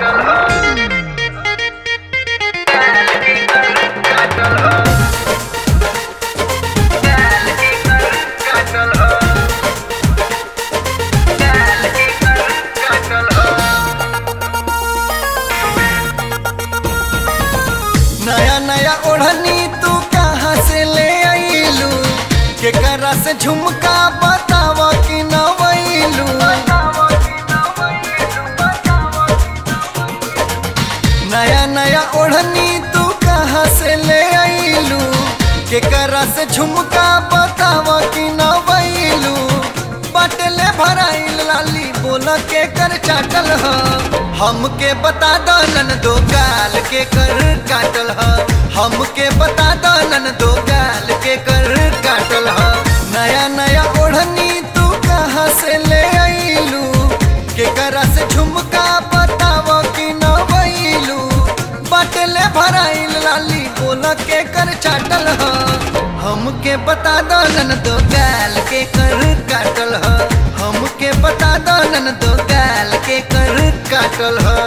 नया नया ओढ़नी तू कहाँ से ले आईलू, केकरा से झुमका बताव कि नवैलू। नया नया ओढ़नी तू कहाँ से ले आईलू, केकरा से झुमका बताव कि नवैलू। बटले भराइल लाली बोल के कर चाटल ह, हमके बता दो ननदो गाल के कर काटल ह, हमके बता दो ननदो गाल के कर काटल ह। नया नया ओढ़नी तू कहाँ से ले आईलू, केकरा से झुमका बताव कि नवैलू। बटले भराइल लाली बोल के कर चाटल ह, हमके बता दो ननदो गाल के कर काटल ह, हमके बता दो ननदो गाल के कर काटल ह।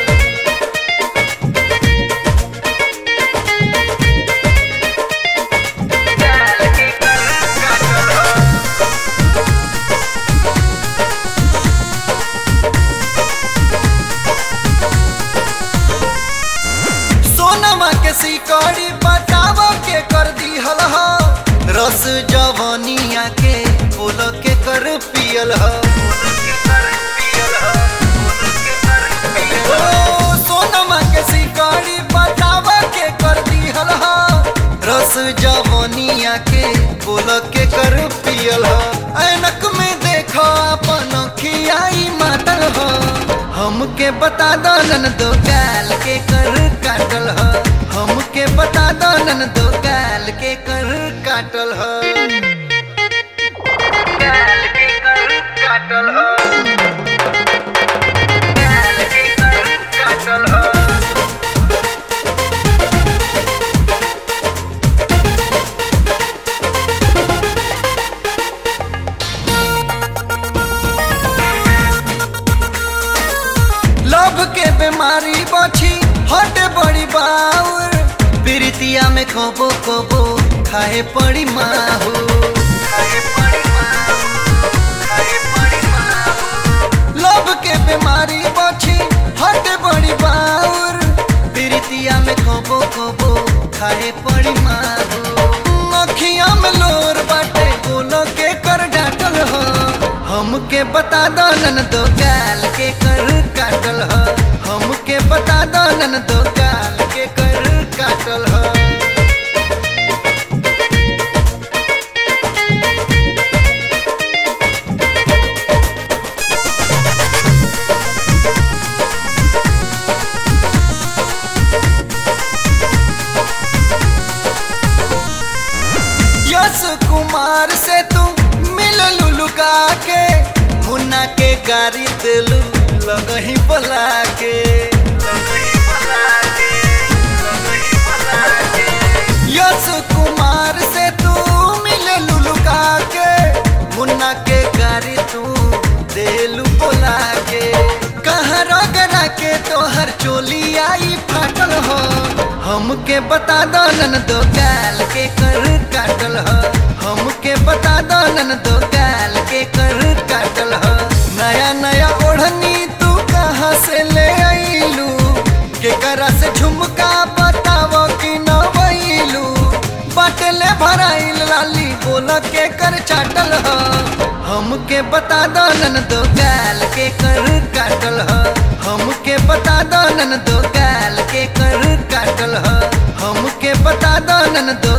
सोनमा के सिकड़ी बताव के कर दिहल ह, रस जवनिया के बोल के कर पियल ह। सोनमा के सिकड़ी बताव के कर दिहल ह, रस जवनिया के बोल के कर पियल ह। ऐनक में देखो अपन खियाई मातल ह, हमके बता दो ननदो गाल के कर काटल ह, हमके बता दो ननदो गाल के कर काटल ह। गाल के कर काटल ह, गाल के कर काटल ह। लव के बीमारी बची हटे बड़ी बाउर, प्रीतिया में कबो कबो खाए पड़ी माहू। लव के बीमारी बची हटे बड़ी बाउर, प्रीतिया में कबो कबो खाए पड़ी माहू। अखिया में लोर बाटे बोलो के कर डाटल हो, हमके बता दो ननदो गाल के कर काटल ह, हमके बता दो ननदो गाल के कर काटल ह। यश कुमार से तू मिल लुलुका के, मुन्ना के गाड़ी दिलू लगही बला के। यश कुमार से तू मिल लुलुका के, मुन्ना के गाड़ी तू दिलू बोला के। कहाँ रगड़ा के तोहर चोली आई फाटल हो, हमके बता दो ननदो गाल के कर काटल ह, हमके बता दो ननदो गाल के कर काटल ह। नया नया ओढ़नी तू कहाँ से ले आईलू, केकरा से झुमका बताव कि नवैलू। बटले भराइल लाली बोल के कर चाटल ह, हमके बता दो ननदो गाल के कर काटल ह, हमके बता दो ननदो गाल के कर काटल ह, हमके बता दो ननदो